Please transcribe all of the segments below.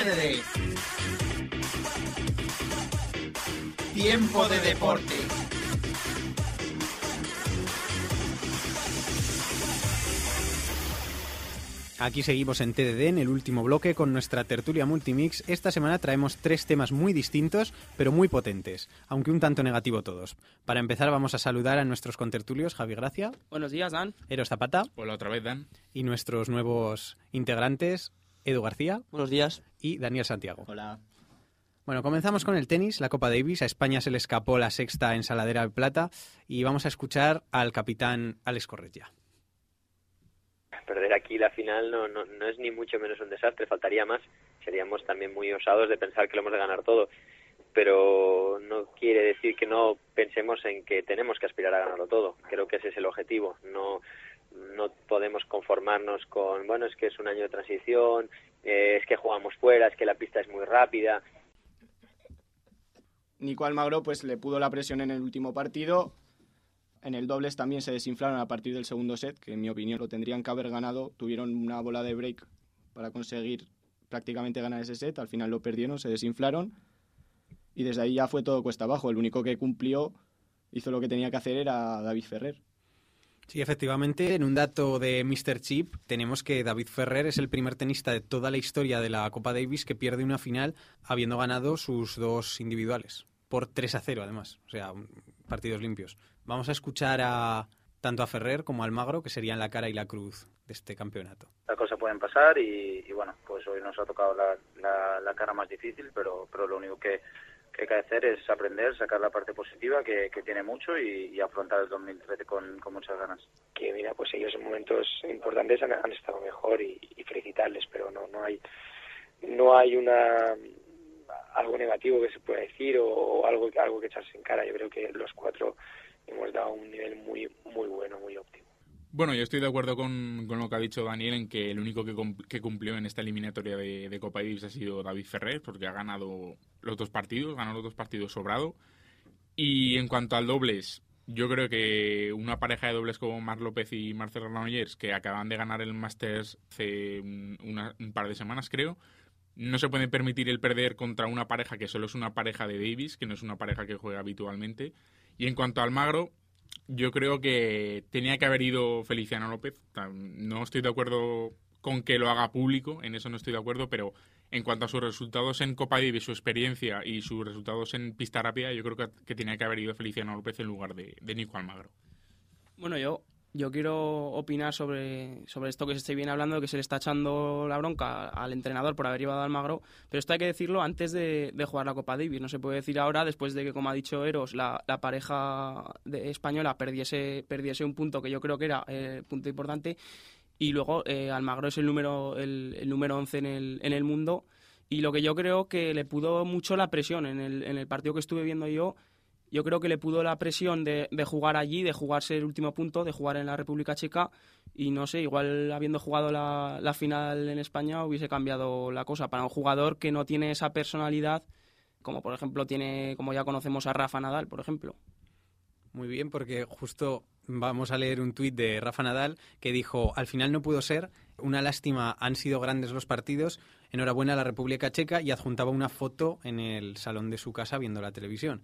TDD. Tiempo de deporte. Aquí seguimos en TDD, en el último bloque, con nuestra tertulia multimix. Esta semana traemos 3 temas muy distintos, pero muy potentes, aunque un tanto negativo todos. Para empezar, vamos a saludar a nuestros contertulios, Javi Gracia. Buenos días, Dan. Eros Zapata. Hola otra vez, Dan. Y nuestros nuevos integrantes, Edu García. Buenos días. Y Daniel Santiago. Hola. Bueno, comenzamos con el tenis, la Copa Davis. A España se le escapó la sexta ensaladera de plata y vamos a escuchar al capitán Alex Corretja. Perder aquí la final no es ni mucho menos un desastre, faltaría más. Seríamos también muy osados de pensar que lo hemos de ganar todo, pero no quiere decir que no pensemos en que tenemos que aspirar a ganarlo todo. Creo que ese es el objetivo. No podemos conformarnos con, bueno, es que es un año de transición, es que jugamos fuera, es que la pista es muy rápida. Nico Almagro pues le pudo la presión en el último partido. En el dobles también se desinflaron a partir del segundo set, que en mi opinión lo tendrían que haber ganado. Tuvieron una bola de break para conseguir prácticamente ganar ese set. Al final lo perdieron, se desinflaron. Y desde ahí ya fue todo cuesta abajo. El único que cumplió, hizo lo que tenía que hacer, era David Ferrer. Sí, efectivamente, en un dato de Mr. Chip tenemos que David Ferrer es el primer tenista de toda la historia de la Copa Davis que pierde una final habiendo ganado sus 2 individuales. Por 3-0 además, o sea, partidos limpios. Vamos a escuchar tanto a Ferrer como a Almagro, que serían la cara y la cruz de este campeonato. Las cosas pueden pasar y bueno, pues hoy nos ha tocado la cara más difícil, pero lo único que hay que hacer es aprender, sacar la parte positiva, que tiene mucho, y afrontar el 2013 con muchas ganas. Que mira, pues ellos en momentos importantes han estado mejor y felicitarles, pero no hay algo negativo que se pueda decir o algo que echarse en cara. Yo creo que los 4 hemos dado un nivel muy muy bueno, muy óptimo. Bueno, yo estoy de acuerdo con lo que ha dicho Daniel en que el único que cumplió en esta eliminatoria de Copa Davis ha sido David Ferrer, porque ha ganado los 2 partidos, ganó los 2 partidos sobrado. Y en cuanto al dobles, yo creo que una pareja de dobles como Marc López y Marcel Granollers, que acaban de ganar el Masters hace un par de semanas, creo, no se puede permitir el perder contra una pareja que solo es una pareja de Davis, que no es una pareja que juega habitualmente. Y en cuanto a Almagro, yo creo que tenía que haber ido Feliciano López. No estoy de acuerdo con que lo haga público, en eso no estoy de acuerdo, pero en cuanto a sus resultados en Copa Davis, su experiencia y sus resultados en pista rápida, yo creo que tenía que haber ido Feliciano López en lugar de Nico Almagro. Bueno, yo quiero opinar sobre esto que se viene hablando, que se le está echando la bronca al entrenador por haber llevado a Almagro, pero esto hay que decirlo antes de jugar la Copa Davis. No se puede decir ahora, después de que, como ha dicho Eros, la pareja española perdiese un punto que yo creo que era el punto importante, y luego Almagro es el número 11 en el mundo, y lo que yo creo que le pudo mucho la presión en el partido que estuve viendo yo creo que le pudo la presión de jugar allí, de jugarse el último punto, de jugar en la República Checa, y no sé, igual habiendo jugado la final en España hubiese cambiado la cosa para un jugador que no tiene esa personalidad, como por ejemplo como ya conocemos a Rafa Nadal, por ejemplo. Muy bien, porque justo vamos a leer un tuit de Rafa Nadal que dijo: al final no pudo ser, una lástima, han sido grandes los partidos, enhorabuena a la República Checa, y adjuntaba una foto en el salón de su casa viendo la televisión.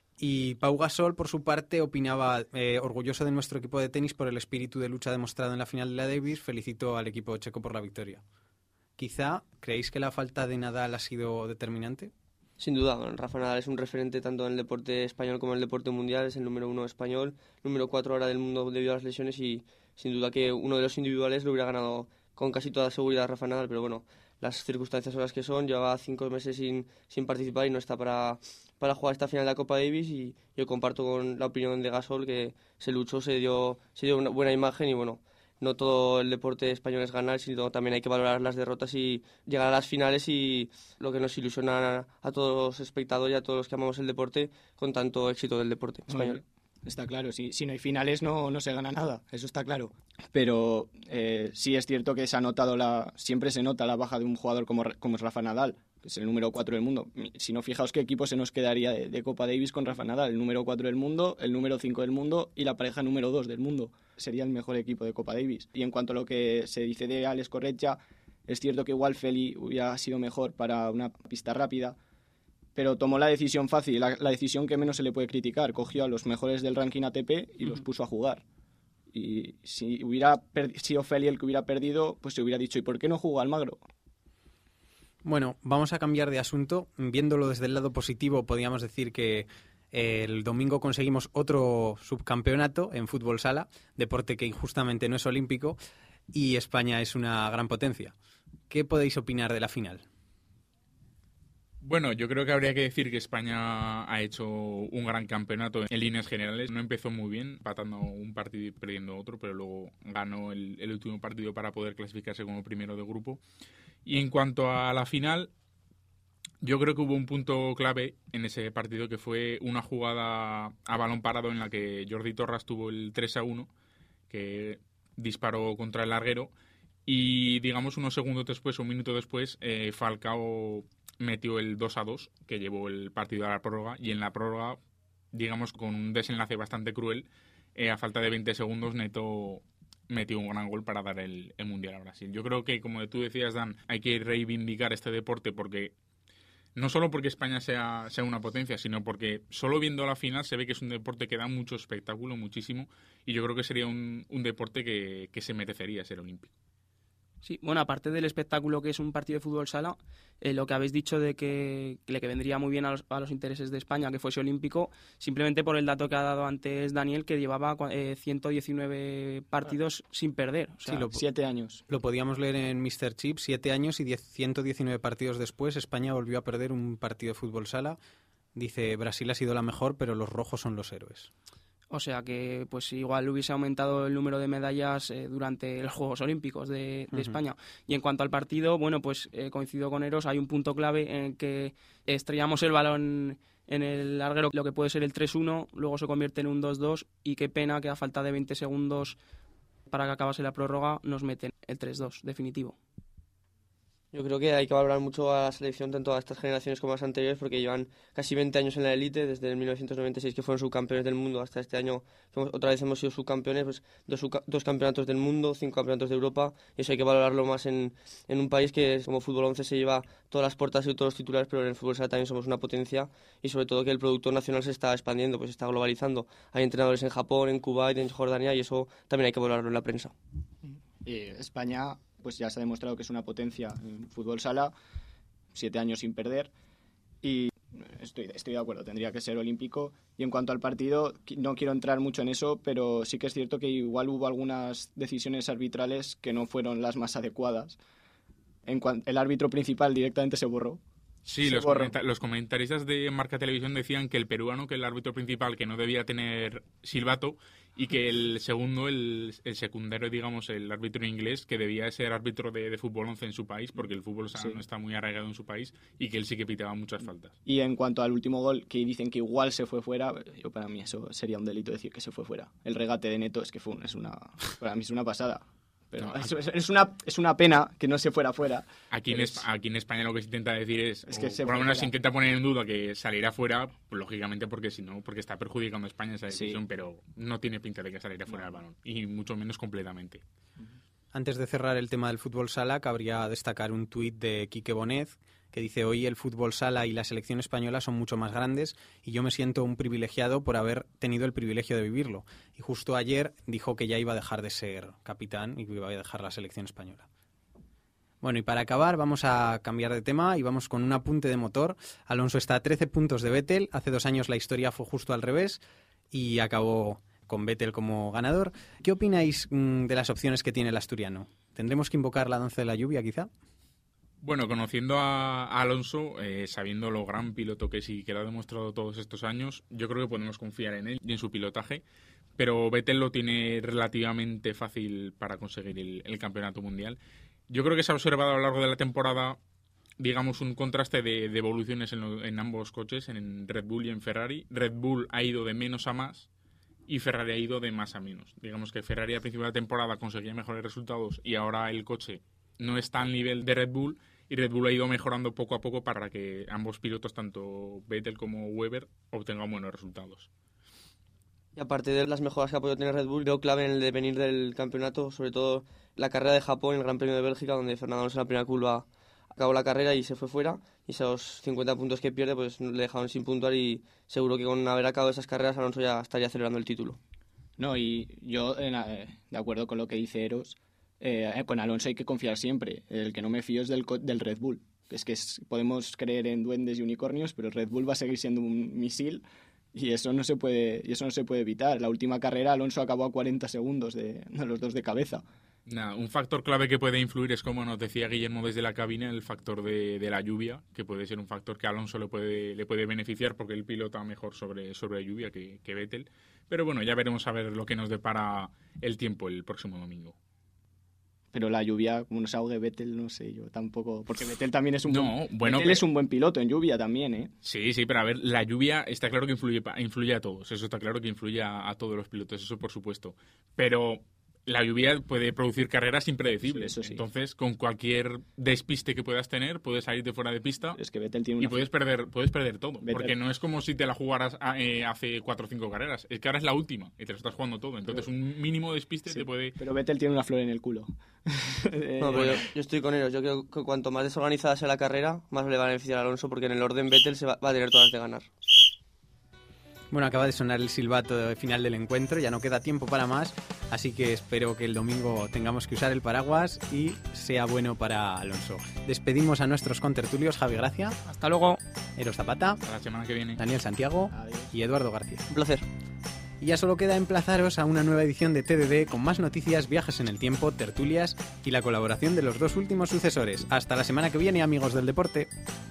Y Pau Gasol, por su parte, opinaba: orgulloso de nuestro equipo de tenis por el espíritu de lucha demostrado en la final de la Davis, felicito al equipo checo por la victoria. Quizá, ¿creéis que la falta de Nadal ha sido determinante? Sin duda, Rafa Nadal es un referente tanto en el deporte español como en el deporte mundial, es el número 1 español, número 4 ahora del mundo debido a las lesiones, y sin duda que uno de los individuales lo hubiera ganado con casi toda seguridad Rafa Nadal, pero bueno, las circunstancias son las que son, lleva 5 meses sin participar y no está para jugar esta final de la Copa Davis, y yo comparto con la opinión de Gasol, que se luchó, se dio una buena imagen, y bueno, no todo el deporte español es ganar, sino también hay que valorar las derrotas y llegar a las finales, y lo que nos ilusiona a todos los espectadores y a todos los que amamos el deporte, con tanto éxito del deporte español. Está claro, si no hay finales no se gana nada, eso está claro. Pero sí es cierto que siempre se nota la baja de un jugador como es Rafa Nadal, que es el número 4 del mundo. Si no, fijaos qué equipo se nos quedaría de Copa Davis con Rafa Nadal, el número 4 del mundo, el número 5 del mundo y la pareja número 2 del mundo. Sería el mejor equipo de Copa Davis. Y en cuanto a lo que se dice de Alex Corretja, Es cierto que igual Feli hubiera sido mejor para una pista rápida, pero tomó la decisión fácil, la decisión que menos se le puede criticar. Cogió a los mejores del ranking ATP y los puso a jugar. Y si hubiera sido Feli el que hubiera perdido, pues se hubiera dicho, ¿y por qué no jugó Almagro? Bueno, vamos a cambiar de asunto. Viéndolo desde el lado positivo, podríamos decir que el domingo conseguimos otro subcampeonato en fútbol sala, deporte que injustamente no es olímpico, y España es una gran potencia. ¿Qué podéis opinar de la final? Bueno, yo creo que habría que decir que España ha hecho un gran campeonato en líneas generales. No empezó muy bien, empatando un partido y perdiendo otro, pero luego ganó el último partido para poder clasificarse como primero de grupo. Y en cuanto a la final, yo creo que hubo un punto clave en ese partido, que fue una jugada a balón parado en la que Jordi Torras tuvo el 3-1, que disparó contra el larguero, y digamos unos segundos después, un minuto después, Falcao metió el 2-2, que llevó el partido a la prórroga, y en la prórroga, digamos con un desenlace bastante cruel, a falta de 20 segundos, Neto metió un gran gol para dar el Mundial a Brasil. Yo creo que, como tú decías, Dan, hay que reivindicar este deporte, porque no solo porque España sea una potencia, sino porque solo viendo la final se ve que es un deporte que da mucho espectáculo, muchísimo, y yo creo que sería un deporte que se merecería ser olímpico. Sí, bueno, aparte del espectáculo que es un partido de fútbol sala, lo que habéis dicho de que vendría muy bien a los intereses de España que fuese olímpico, simplemente por el dato que ha dado antes Daniel, que llevaba 119 partidos sin perder. O sea, Sí, 7 años. Lo podíamos leer en Mr. Chip, 7 años y 119 partidos después, España volvió a perder un partido de fútbol sala. Dice, Brasil ha sido la mejor, pero los rojos son los héroes. O sea que pues igual hubiese aumentado el número de medallas durante los Juegos Olímpicos de España. Y en cuanto al partido, bueno, pues coincido con Eros, hay un punto clave en que estrellamos el balón en el larguero, lo que puede ser el 3-1, luego se convierte en un 2-2 y qué pena que a falta de 20 segundos para que acabase la prórroga nos meten el 3-2 definitivo. Yo creo que hay que valorar mucho a la selección, tanto a estas generaciones como a las anteriores, porque llevan casi 20 años en la élite, desde el 1996 que fueron subcampeones del mundo hasta este año, otra vez hemos sido subcampeones, pues dos campeonatos del mundo, 5 campeonatos de Europa, y eso hay que valorarlo más en un país que como fútbol 11 se lleva todas las puertas y todos los titulares, pero en el fútbol sala también somos una potencia, y sobre todo que el producto nacional se está expandiendo, pues se está globalizando. Hay entrenadores en Japón, en Kuwait, en Jordania, y eso también hay que valorarlo en la prensa. España pues ya se ha demostrado que es una potencia en fútbol sala, 7 años sin perder, y estoy de acuerdo, tendría que ser olímpico. Y en cuanto al partido, no quiero entrar mucho en eso, pero sí que es cierto que igual hubo algunas decisiones arbitrales que no fueron las más adecuadas. El árbitro principal directamente se borró. Sí, los comentaristas de Marca Televisión decían que el peruano, que el árbitro principal, que no debía tener silbato, y que el segundo, el secundario, digamos, el árbitro inglés, que debía ser árbitro de fútbol 11 en su país, porque el fútbol no está muy arraigado en su país, y que él sí que pitaba muchas faltas. Y en cuanto al último gol, que dicen que igual se fue fuera, yo para mí eso sería un delito decir que se fue fuera. El regate de Neto para mí es una pasada. Pero no, es una pena que no se fuera fuera. Aquí en España lo que se intenta decir es que por lo menos fuera. se intenta poner en duda que saliera fuera, pues, lógicamente porque está perjudicando a España esa decisión, pero no tiene pinta de que saliera fuera el balón, y mucho menos completamente. Antes de cerrar el tema del fútbol sala, cabría destacar un tuit de Quique Bonet, que dice: hoy el fútbol sala y la selección española son mucho más grandes y yo me siento un privilegiado por haber tenido el privilegio de vivirlo. Y justo ayer dijo que ya iba a dejar de ser capitán y que iba a dejar la selección española. Bueno, y para acabar vamos a cambiar de tema y vamos con un apunte de motor. Alonso está a 13 puntos de Vettel. Hace 2 años la historia fue justo al revés y acabó con Vettel como ganador. ¿Qué opináis de las opciones que tiene el asturiano? ¿Tendremos que invocar la danza de la lluvia, quizá? Bueno, conociendo a Alonso, sabiendo lo gran piloto que es y que lo ha demostrado todos estos años, yo creo que podemos confiar en él y en su pilotaje, pero Vettel lo tiene relativamente fácil para conseguir el campeonato mundial. Yo creo que se ha observado a lo largo de la temporada, digamos, un contraste de evoluciones en ambos coches, en Red Bull y en Ferrari. Red Bull ha ido de menos a más y Ferrari ha ido de más a menos. Digamos que Ferrari al principio de la temporada conseguía mejores resultados y ahora el coche no está al nivel de Red Bull, y Red Bull ha ido mejorando poco a poco para que ambos pilotos, tanto Vettel como Webber, obtengan buenos resultados. Y aparte de las mejoras que ha podido tener Red Bull, veo clave en el devenir del campeonato, sobre todo la carrera de Japón, el Gran Premio de Bélgica, donde Fernando Alonso en la primera curva acabó la carrera y se fue fuera, y esos 50 puntos que pierde pues le dejaron sin puntuar, y seguro que con haber acabado esas carreras Alonso ya estaría celebrando el título. No, y yo, de acuerdo con lo que dice Eros, con Alonso hay que confiar siempre. El que no me fío es del Red Bull. Podemos creer en duendes y unicornios, pero el Red Bull va a seguir siendo un misil. Y eso no se puede evitar. La última carrera Alonso acabó a 40 segundos de los dos de cabeza. Un factor clave que puede influir es, como nos decía Guillermo desde la cabina, el factor de la lluvia, que puede ser un factor que a Alonso le puede beneficiar porque él pilota mejor sobre la lluvia que Vettel. Pero bueno, ya veremos a ver lo que nos depara el tiempo el próximo domingo. Pero la lluvia, como nos ahogue Vettel, no sé, yo tampoco... Porque Vettel también es Vettel que... es un buen piloto en lluvia también, ¿eh? Sí, pero a ver, la lluvia está claro que influye a todos. Eso está claro que influye a todos los pilotos, eso por supuesto. Pero la lluvia puede producir carreras impredecibles. Sí, eso sí. Entonces, con cualquier despiste que puedas tener, puedes salir de fuera de pista es que Vettel tiene y puedes perder todo. Vettel. Porque no es como si te la jugaras hace 4 o 5 carreras. Es que ahora es la última y te lo estás jugando todo. Entonces, un mínimo despiste te puede... Pero Vettel tiene una flor en el culo. No, pero yo estoy con ellos. Yo creo que cuanto más desorganizada sea la carrera, más le va a beneficiar a Alonso, porque en el orden Vettel va a tener todas de ganar. Bueno, acaba de sonar el silbato final del encuentro, ya no queda tiempo para más, así que espero que el domingo tengamos que usar el paraguas y sea bueno para Alonso. Despedimos a nuestros contertulios, Javi Gracia. Hasta luego. Eros Zapata. Hasta la semana que viene. Daniel Santiago. Adiós. Y Eduardo García. Un placer. Y ya solo queda emplazaros a una nueva edición de TDD con más noticias, viajes en el tiempo, tertulias y la colaboración de los dos últimos sucesores. Hasta la semana que viene, amigos del deporte.